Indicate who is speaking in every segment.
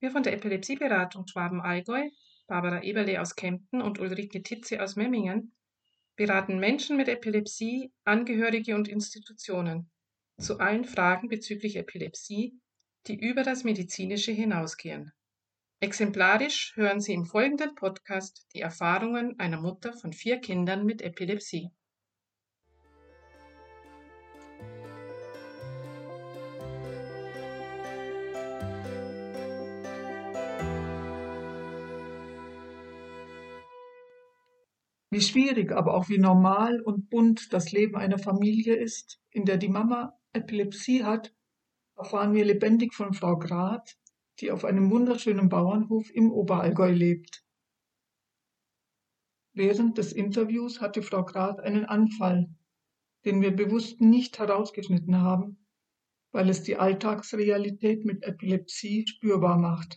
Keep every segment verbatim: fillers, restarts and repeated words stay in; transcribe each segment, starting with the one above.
Speaker 1: Wir von der Epilepsieberatung Schwaben-Allgäu, Barbara Eberle aus Kempten und Ulrike Titze aus Memmingen, beraten Menschen mit Epilepsie, Angehörige und Institutionen zu allen Fragen bezüglich Epilepsie, die über das Medizinische hinausgehen. Exemplarisch hören Sie im folgenden Podcast die Erfahrungen einer Mutter von vier Kindern mit Epilepsie.
Speaker 2: Wie schwierig, aber auch wie normal und bunt das Leben einer Familie ist, in der die Mama Epilepsie hat, erfahren wir lebendig von Frau Grad, die auf einem wunderschönen Bauernhof im Oberallgäu lebt. Während des Interviews hatte Frau Grad einen Anfall, den wir bewusst nicht herausgeschnitten haben, weil es die Alltagsrealität mit Epilepsie spürbar macht.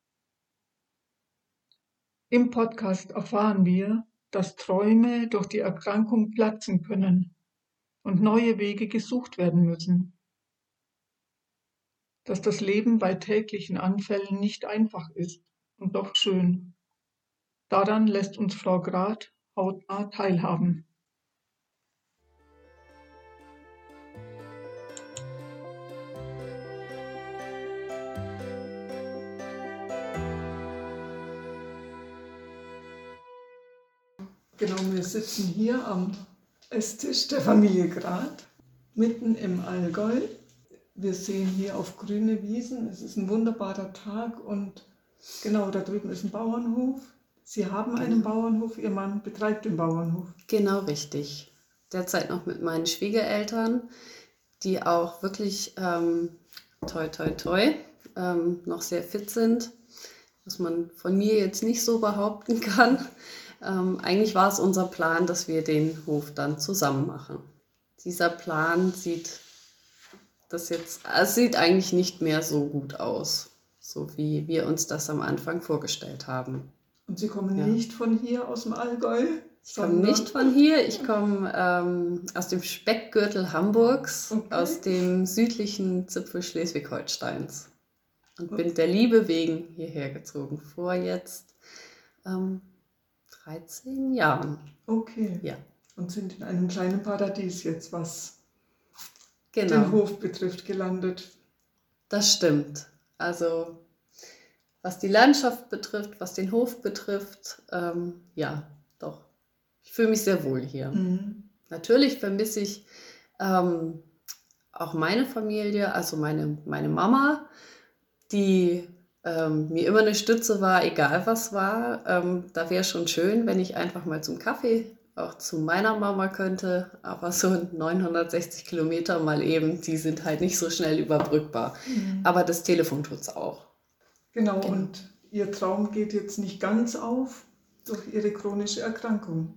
Speaker 2: Im Podcast erfahren wir, dass Träume durch die Erkrankung platzen können und neue Wege gesucht werden müssen. Dass das Leben bei täglichen Anfällen nicht einfach ist und doch schön. Daran lässt uns Frau Grad hautnah teilhaben. Genau, wir sitzen hier am Esstisch der Familie Grad, mitten im Allgäu. Wir sehen hier auf grüne Wiesen, es ist ein wunderbarer Tag und genau, da drüben ist ein Bauernhof. Sie haben einen Bauernhof, Ihr Mann betreibt den Bauernhof.
Speaker 3: Genau richtig. Derzeit noch mit meinen Schwiegereltern, die auch wirklich ähm, toi toi toi ähm, noch sehr fit sind, was man von mir jetzt nicht so behaupten kann. Ähm, eigentlich war es unser Plan, dass wir den Hof dann zusammen machen. Dieser Plan sieht das jetzt, es sieht eigentlich nicht mehr so gut aus, so wie wir uns das am Anfang vorgestellt haben.
Speaker 2: Und Sie kommen
Speaker 3: Ja.
Speaker 2: nicht von hier aus dem Allgäu?
Speaker 3: Ich komme nicht von hier, ich komme ähm, aus dem Speckgürtel Hamburgs,
Speaker 2: Okay.
Speaker 3: aus dem südlichen Zipfel Schleswig-Holsteins und bin der Liebe wegen hierher gezogen, vor jetzt ähm, dreizehn Jahren.
Speaker 2: Okay.
Speaker 3: Ja,
Speaker 2: Und sind in einem kleinen Paradies jetzt, was den
Speaker 3: genau,
Speaker 2: Hof betrifft, gelandet.
Speaker 3: das stimmt. Also was die Landschaft betrifft, was den Hof betrifft, ähm, ja, doch. Ich fühle mich sehr wohl hier.
Speaker 2: Mhm.
Speaker 3: Natürlich vermisse ich ähm, auch meine Familie, also meine, meine Mama, die ähm, mir immer eine Stütze war, egal was war. Ähm, da wäre schon schön, wenn ich einfach mal zum Kaffee auch zu meiner Mama könnte, aber so neunhundertsechzig Kilometer mal eben, die sind halt nicht so schnell überbrückbar.
Speaker 2: Mhm.
Speaker 3: Aber das Telefon tut es auch.
Speaker 2: Genau,
Speaker 3: Genau.
Speaker 2: und Ihr Traum geht jetzt nicht ganz auf durch Ihre chronische Erkrankung.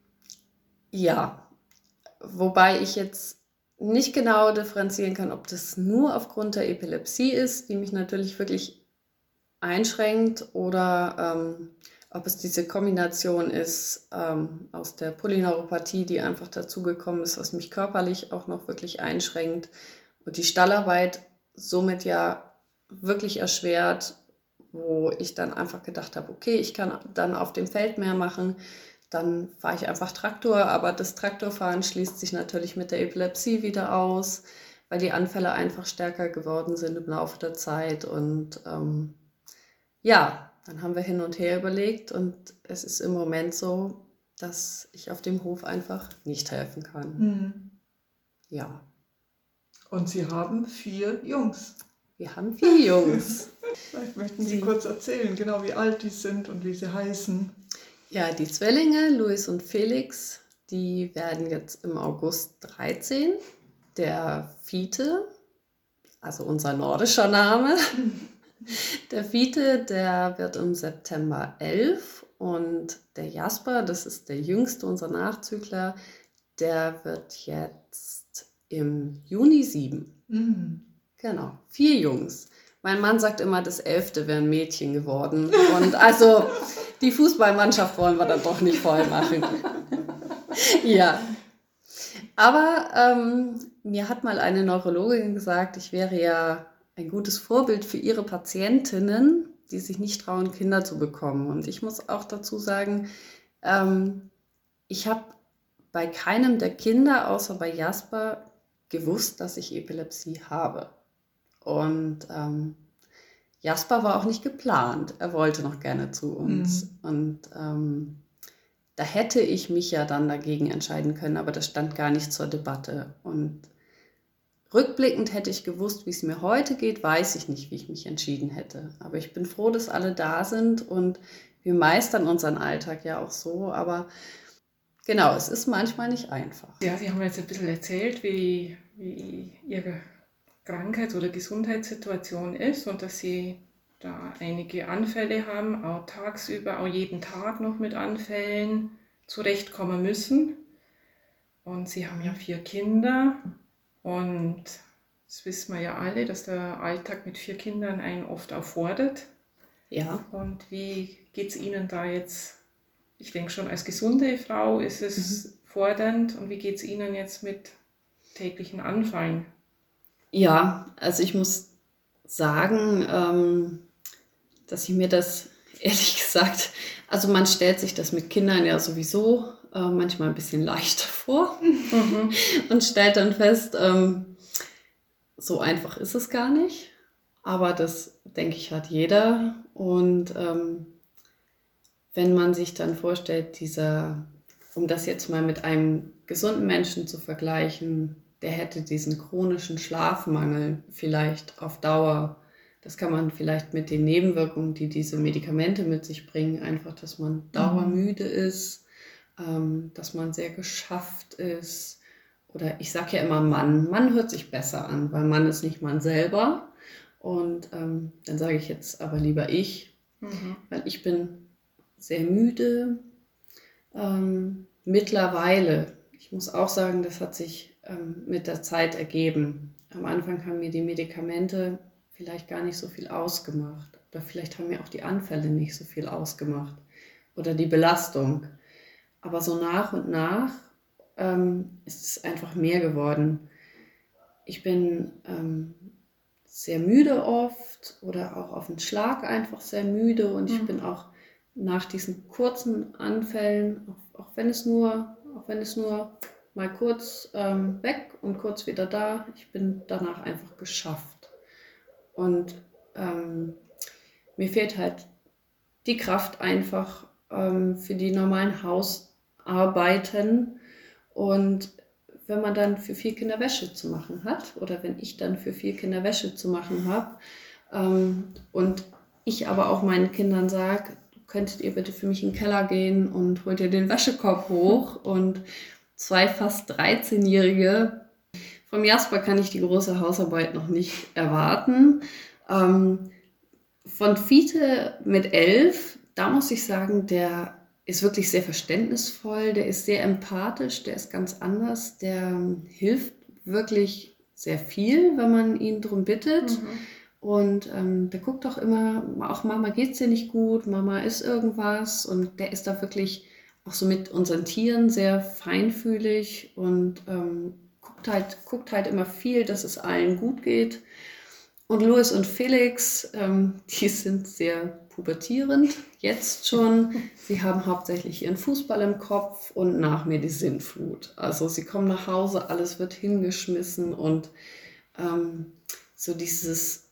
Speaker 3: Ja, wobei ich jetzt nicht genau differenzieren kann, ob das nur aufgrund der Epilepsie ist, die mich natürlich wirklich einschränkt, oder ähm, ob es diese Kombination ist ähm, aus der Polyneuropathie, die einfach dazugekommen ist, was mich körperlich auch noch wirklich einschränkt und die Stallarbeit somit ja wirklich erschwert, wo ich dann einfach gedacht habe, okay, ich kann dann auf dem Feld mehr machen, dann fahre ich einfach Traktor, aber das Traktorfahren schließt sich natürlich mit der Epilepsie wieder aus, weil die Anfälle einfach stärker geworden sind im Laufe der Zeit. Und ähm, ja, dann haben wir hin und her überlegt und es ist im Moment so, dass ich auf dem Hof einfach nicht helfen kann.
Speaker 2: Mhm.
Speaker 3: Ja,
Speaker 2: Und Sie haben vier Jungs.
Speaker 3: wir haben vier Jungs.
Speaker 2: Vielleicht möchten Sie
Speaker 3: Sie-
Speaker 2: kurz erzählen, genau wie alt die sind und wie sie heißen.
Speaker 3: Ja, die Zwillinge, Luis und Felix, die werden jetzt im August dreizehn. Der Fiete, also unser nordischer Name, der Fiete, der wird im September elf und der Jasper, das ist der jüngste, unser Nachzügler, der wird jetzt im Juni sieben.
Speaker 2: Mhm.
Speaker 3: Genau, vier Jungs. Mein Mann sagt immer, das elfte wäre ein Mädchen geworden. Und also die Fußballmannschaft wollen wir dann doch nicht voll machen. Ja. Aber ähm, mir hat mal eine Neurologin gesagt, ich wäre ja ein gutes Vorbild für ihre Patientinnen, die sich nicht trauen, Kinder zu bekommen. Und ich muss auch dazu sagen, ähm, ich habe bei keinem der Kinder, außer bei Jasper, gewusst, dass ich Epilepsie habe. Und ähm, Jasper war auch nicht geplant. Er wollte noch gerne zu uns. Mhm. Und ähm, da hätte ich mich ja dann dagegen entscheiden können, aber das stand gar nicht zur Debatte. Und rückblickend hätte ich gewusst, wie es mir heute geht, weiß ich nicht, wie ich mich entschieden hätte. Aber ich bin froh, dass alle da sind und wir meistern unseren Alltag ja auch so. Aber genau, es ist manchmal nicht einfach.
Speaker 1: Ja, Sie haben jetzt ein bisschen erzählt, wie, wie Ihre Krankheits- oder Gesundheitssituation ist und dass Sie da einige Anfälle haben, auch tagsüber, auch jeden Tag noch mit Anfällen zurechtkommen müssen. Und Sie haben ja vier Kinder und das wissen wir ja alle, dass der Alltag mit vier Kindern einen oft auch fordert.
Speaker 3: Ja.
Speaker 1: Und wie geht es Ihnen da jetzt? Ich denke schon, als gesunde Frau ist es mhm. fordernd. Und wie geht es Ihnen jetzt mit täglichen Anfallen?
Speaker 3: Ja, also ich muss sagen, ähm, dass ich mir das ehrlich gesagt, also man stellt sich das mit Kindern ja sowieso äh, manchmal ein bisschen leichter vor mhm. und stellt dann fest, ähm, so einfach ist es gar nicht. Aber das, denke ich, hat jeder. Und ähm, wenn man sich dann vorstellt, dieser, um das jetzt mal mit einem gesunden Menschen zu vergleichen, der hätte diesen chronischen Schlafmangel vielleicht auf Dauer. Das kann man vielleicht mit den Nebenwirkungen, die diese Medikamente mit sich bringen, einfach, dass man dauermüde ist, ähm, dass man sehr geschafft ist. Oder ich sage ja immer Mann. Mann hört sich besser an, weil Mann ist nicht man selber. Und ähm, dann sage ich jetzt aber lieber ich, mhm. weil ich bin sehr müde. Ähm, mittlerweile, ich muss auch sagen, das hat sich ähm, mit der Zeit ergeben. Am Anfang haben mir die Medikamente vielleicht gar nicht so viel ausgemacht. Oder vielleicht haben mir auch die Anfälle nicht so viel ausgemacht. Oder die Belastung. Aber so nach und nach ähm, ist es einfach mehr geworden. Ich bin ähm, sehr müde oft oder auch auf den Schlag einfach sehr müde. Und ich mhm. bin auch nach diesen kurzen Anfällen, auch, auch wenn es nur, auch wenn es nur mal kurz ähm, weg und kurz wieder da, ich bin danach einfach geschafft. Und ähm, mir fehlt halt die Kraft einfach ähm, für die normalen Hausarbeiten. Und wenn man dann für vier Kinder Wäsche zu machen hat, oder wenn ich dann für vier Kinder Wäsche zu machen habe, ähm, und ich aber auch meinen Kindern sage, könntet ihr bitte für mich in den Keller gehen und holt ihr den Wäschekorb hoch, und zwei fast dreizehnjährige, vom Jasper kann ich die große Hausarbeit noch nicht erwarten. Ähm, von Fiete mit elf, da muss ich sagen, der ist wirklich sehr verständnisvoll, der ist sehr empathisch, der ist ganz anders, der hilft wirklich sehr viel, wenn man ihn darum bittet. Mhm. Und ähm, der guckt auch immer, auch Mama geht's dir nicht gut, Mama ist irgendwas, und der ist da wirklich auch so mit unseren Tieren sehr feinfühlig und ähm, guckt halt, guckt halt immer viel, dass es allen gut geht. Und Louis und Felix, ähm, die sind sehr pubertierend, jetzt schon. Sie haben hauptsächlich ihren Fußball im Kopf und nach mir die Sinnflut. Also sie kommen nach Hause, alles wird hingeschmissen, und ähm, so dieses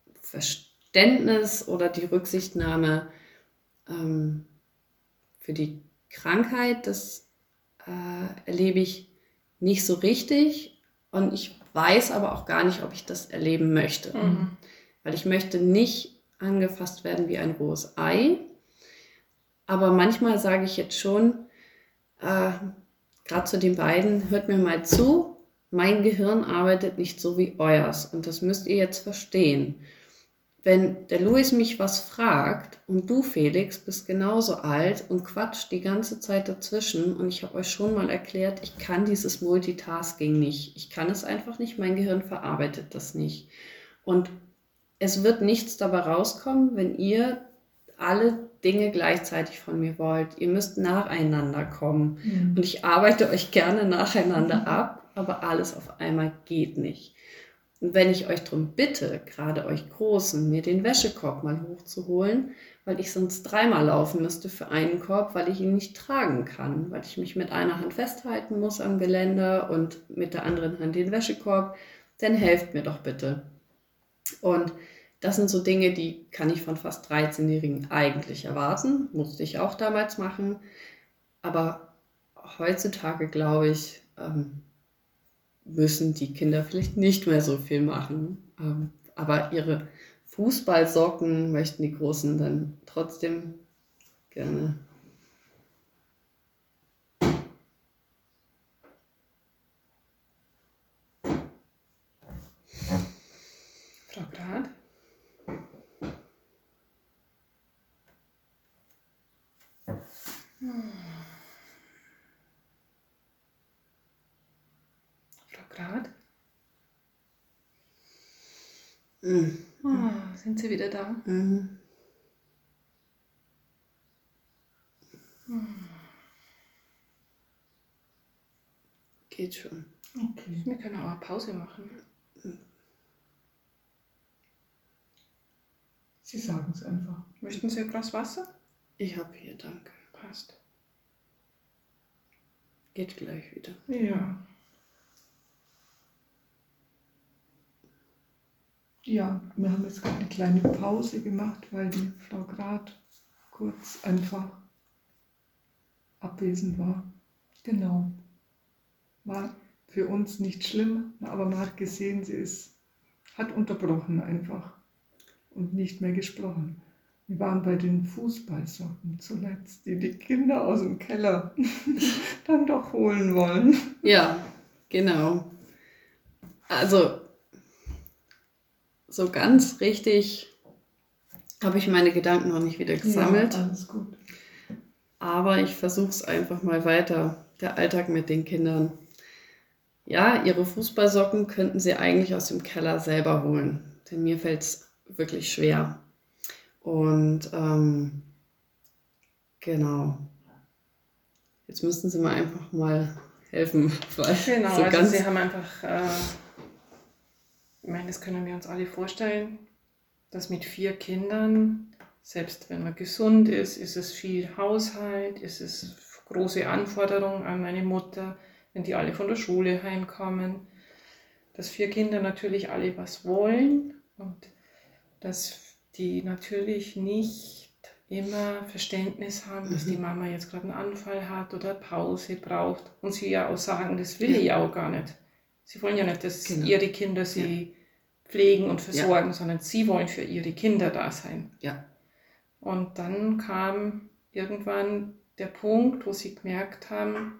Speaker 3: Verständnis oder die Rücksichtnahme ähm, für die Krankheit, das äh, erlebe ich nicht so richtig, und ich weiß aber auch gar nicht, ob ich das erleben möchte. Mhm. Weil ich möchte nicht angefasst werden wie ein rohes Ei, aber manchmal sage ich jetzt schon, äh, gerade zu den beiden, hört mir mal zu, mein Gehirn arbeitet nicht so wie euers, und das müsst ihr jetzt verstehen. Wenn der Louis mich was fragt und du, Felix, bist genauso alt und quatscht die ganze Zeit dazwischen, und ich habe euch schon mal erklärt, ich kann dieses Multitasking nicht. Ich kann es einfach nicht, mein Gehirn verarbeitet das nicht. Und es wird nichts dabei rauskommen, wenn ihr alle Dinge gleichzeitig von mir wollt. Ihr müsst nacheinander kommen. Mhm. Und ich arbeite euch gerne nacheinander mhm. ab, aber alles auf einmal geht nicht. Und wenn ich euch darum bitte, gerade euch Großen, mir den Wäschekorb mal hochzuholen, weil ich sonst dreimal laufen müsste für einen Korb, weil ich ihn nicht tragen kann, weil ich mich mit einer Hand festhalten muss am Geländer und mit der anderen Hand den Wäschekorb, dann helft mir doch bitte. Und das sind so Dinge, die kann ich von fast dreizehnjährigen eigentlich erwarten, musste ich auch damals machen, aber heutzutage, glaube ich, ähm, müssen die Kinder vielleicht nicht mehr so viel machen. Ähm, aber ihre Fußballsocken möchten die Großen dann trotzdem gerne.
Speaker 1: Frau Grad? Hm. Frau Grad?
Speaker 3: Mhm.
Speaker 1: Oh, sind Sie wieder da?
Speaker 3: Mhm.
Speaker 1: Hm.
Speaker 3: Geht schon.
Speaker 2: Okay.
Speaker 1: Wir können auch eine Pause machen.
Speaker 2: Sie sagen es einfach.
Speaker 1: Möchten Sie ein Glas Wasser?
Speaker 3: Ich habe hier, danke.
Speaker 1: Passt.
Speaker 3: Geht gleich wieder.
Speaker 1: Ja.
Speaker 2: Ja, wir haben jetzt gerade eine kleine Pause gemacht, weil die Frau Grad kurz einfach abwesend war. Genau. War für uns nicht schlimm, aber man hat gesehen, sie ist, hat unterbrochen einfach und nicht mehr gesprochen. Wir waren bei den Fußballsocken zuletzt, die die Kinder aus dem Keller dann doch holen wollen.
Speaker 3: Ja, genau. Also, so ganz richtig habe ich meine Gedanken noch nicht wieder gesammelt.
Speaker 2: Ja, alles gut.
Speaker 3: Aber ich versuche es einfach mal weiter. Der Alltag mit den Kindern. Ja, ihre Fußballsocken könnten sie eigentlich aus dem Keller selber holen. Denn mir fällt es wirklich schwer. Und ähm, genau. Jetzt müssten sie mir einfach mal helfen. Weil
Speaker 1: Genau,
Speaker 3: so
Speaker 1: also
Speaker 3: ganz
Speaker 1: Sie haben einfach, äh, ich meine, das können wir uns alle vorstellen, dass mit vier Kindern, selbst wenn man gesund ist, ist es viel Haushalt, ist es große Anforderungen an meine Mutter, wenn die alle von der Schule heimkommen, dass vier Kinder natürlich alle was wollen und dass die natürlich nicht immer Verständnis haben, dass die Mama jetzt gerade einen Anfall hat oder Pause braucht und sie ja auch sagen, das will ich auch gar nicht. Sie wollen ja nicht, dass
Speaker 3: Genau.
Speaker 1: ihre Kinder sie pflegen und versorgen, sondern sie wollen für ihre Kinder da sein.
Speaker 3: Ja.
Speaker 1: Und dann kam irgendwann der Punkt, wo sie gemerkt haben,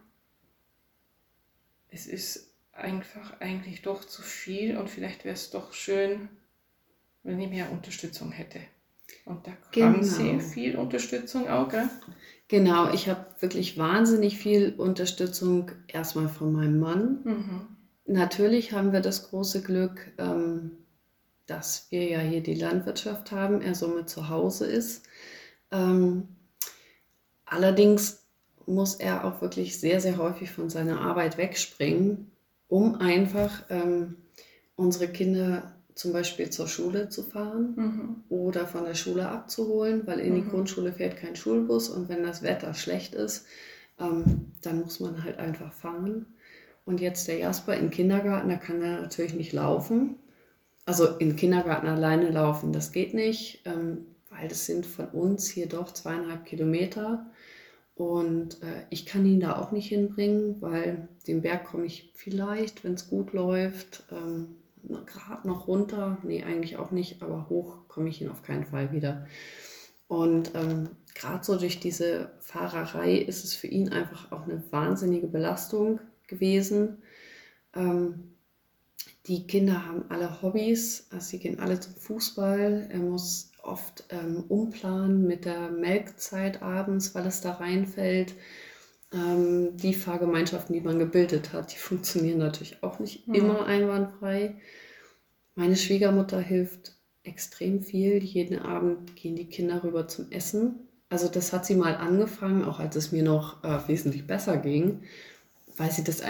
Speaker 1: es ist einfach eigentlich doch zu viel und vielleicht wäre es doch schön, wenn ich mehr Unterstützung hätte. Und da kam
Speaker 3: Genau.
Speaker 1: sehr viel Unterstützung auch, gell?
Speaker 3: Genau, ich habe wirklich wahnsinnig viel Unterstützung erstmal von meinem Mann.
Speaker 1: Mhm.
Speaker 3: Natürlich haben wir das große Glück, ähm, dass wir ja hier die Landwirtschaft haben, er somit zu Hause ist. Ähm, allerdings muss er auch wirklich sehr, sehr häufig von seiner Arbeit wegspringen, um einfach ähm, unsere Kinder zum Beispiel zur Schule zu fahren
Speaker 1: Mhm.
Speaker 3: oder von der Schule abzuholen, weil in die
Speaker 1: Mhm.
Speaker 3: Grundschule fährt kein Schulbus und wenn das Wetter schlecht ist, ähm, dann muss man halt einfach fahren. Und jetzt der Jasper im Kindergarten, da kann er natürlich nicht laufen. Also im Kindergarten alleine laufen, das geht nicht, ähm, weil das sind von uns hier doch zweieinhalb Kilometer. Und äh, ich kann ihn da auch nicht hinbringen, weil den Berg komme ich vielleicht, wenn es gut läuft, ähm, gerade noch runter. Nee, eigentlich auch nicht, aber hoch komme ich ihn auf keinen Fall wieder. Und ähm, gerade so durch diese Fahrerei ist es für ihn einfach auch eine wahnsinnige Belastung gewesen. Ähm, die Kinder haben alle Hobbys, also sie gehen alle zum Fußball. Er muss oft ähm, umplanen mit der Melkzeit abends, weil es da reinfällt. Ähm, die Fahrgemeinschaften, die man gebildet hat, die funktionieren natürlich auch nicht
Speaker 1: Mhm.
Speaker 3: immer einwandfrei. Meine Schwiegermutter hilft extrem viel. Jeden Abend gehen die Kinder rüber zum Essen. Also das hat sie mal angefangen, auch als es mir noch äh, wesentlich besser ging, weil sie das einfach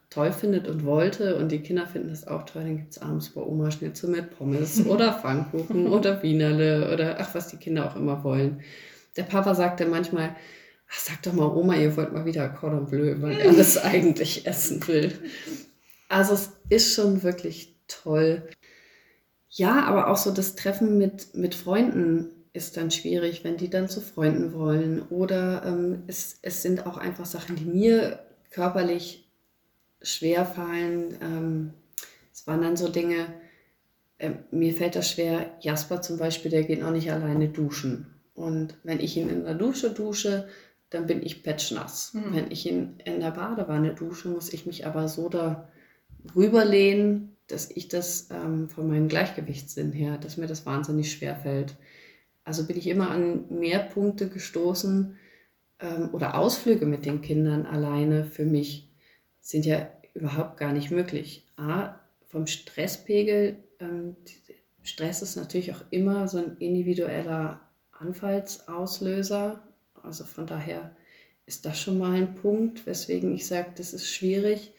Speaker 3: toll findet und wollte und die Kinder finden das auch toll, dann gibt es abends bei Oma Schnitzel mit Pommes oder Pfannkuchen oder Wienerle oder ach, was die Kinder auch immer wollen. Der Papa sagte manchmal, ach, sag doch mal Oma, ihr wollt mal wieder Cordon Bleu, weil er das eigentlich essen will. Also es ist schon wirklich toll. Ja, aber auch so das Treffen mit, mit Freunden ist dann schwierig, wenn die dann zu Freunden wollen. Oder ähm, es, es sind auch einfach Sachen, die mir körperlich schwer fallen. Ähm, es waren dann so Dinge, äh, mir fällt das schwer, Jasper zum Beispiel, der geht auch nicht alleine duschen. Und wenn ich ihn in der Dusche dusche, dann bin ich petschnass. Mhm. Wenn ich ihn in der Badewanne dusche, muss ich mich aber so da rüberlehnen, dass ich das ähm, von meinem Gleichgewichtssinn her, dass mir das wahnsinnig schwer fällt. Also bin ich immer an mehr Punkte gestoßen ähm, oder Ausflüge mit den Kindern alleine für mich sind ja überhaupt gar nicht möglich. A, vom Stresspegel, ähm, Stress ist natürlich auch immer so ein individueller Anfallsauslöser. Also von daher ist das schon mal ein Punkt, weswegen ich sage, das ist schwierig.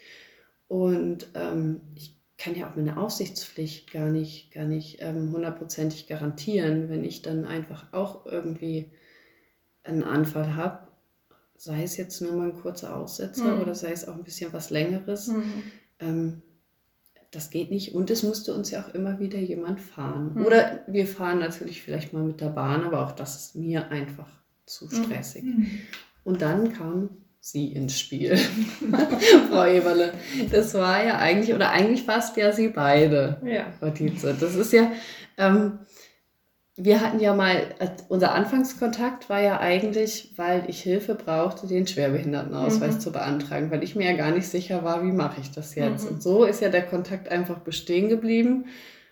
Speaker 3: Und ähm, ich kann ja auch meine Aufsichtspflicht gar nicht, gar nicht ähm, hundertprozentig garantieren, wenn ich dann einfach auch irgendwie einen Anfall habe, sei es jetzt nur mal ein kurzer Aussetzer mhm. oder sei es auch ein bisschen was Längeres. Mhm. Ähm, das geht nicht und es musste uns ja auch immer wieder jemand fahren. Mhm. Oder wir fahren natürlich vielleicht mal mit der Bahn, aber auch das ist mir einfach zu stressig. Mhm. Und dann kam sie ins Spiel, Frau Eberle. Das war ja eigentlich, oder eigentlich fast ja sie beide,
Speaker 1: ja.
Speaker 3: Frau Tietze. Das ist ja, ähm, wir hatten ja mal, unser Anfangskontakt war ja eigentlich, weil ich Hilfe brauchte, den Schwerbehindertenausweis mhm. zu beantragen, weil ich mir ja gar nicht sicher war, wie mache ich das jetzt. Mhm. Und so ist ja der Kontakt einfach bestehen geblieben.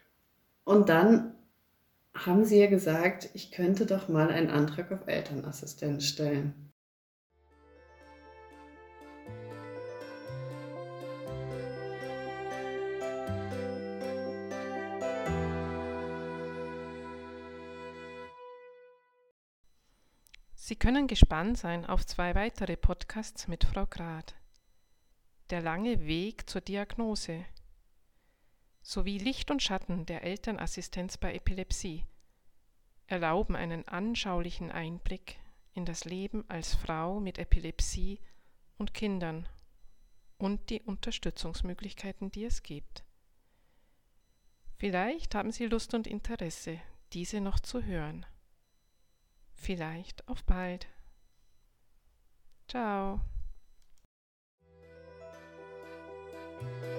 Speaker 3: Und dann haben sie ja gesagt, ich könnte doch mal einen Antrag auf Elternassistenz stellen.
Speaker 1: Sie können gespannt sein auf zwei weitere Podcasts mit Frau Grad. Der lange Weg zur Diagnose sowie Licht und Schatten der Elternassistenz bei Epilepsie erlauben einen anschaulichen Einblick in das Leben als Frau mit Epilepsie und Kindern und die Unterstützungsmöglichkeiten, die es gibt. Vielleicht haben Sie Lust und Interesse, diese noch zu hören. Vielleicht auf bald. Ciao.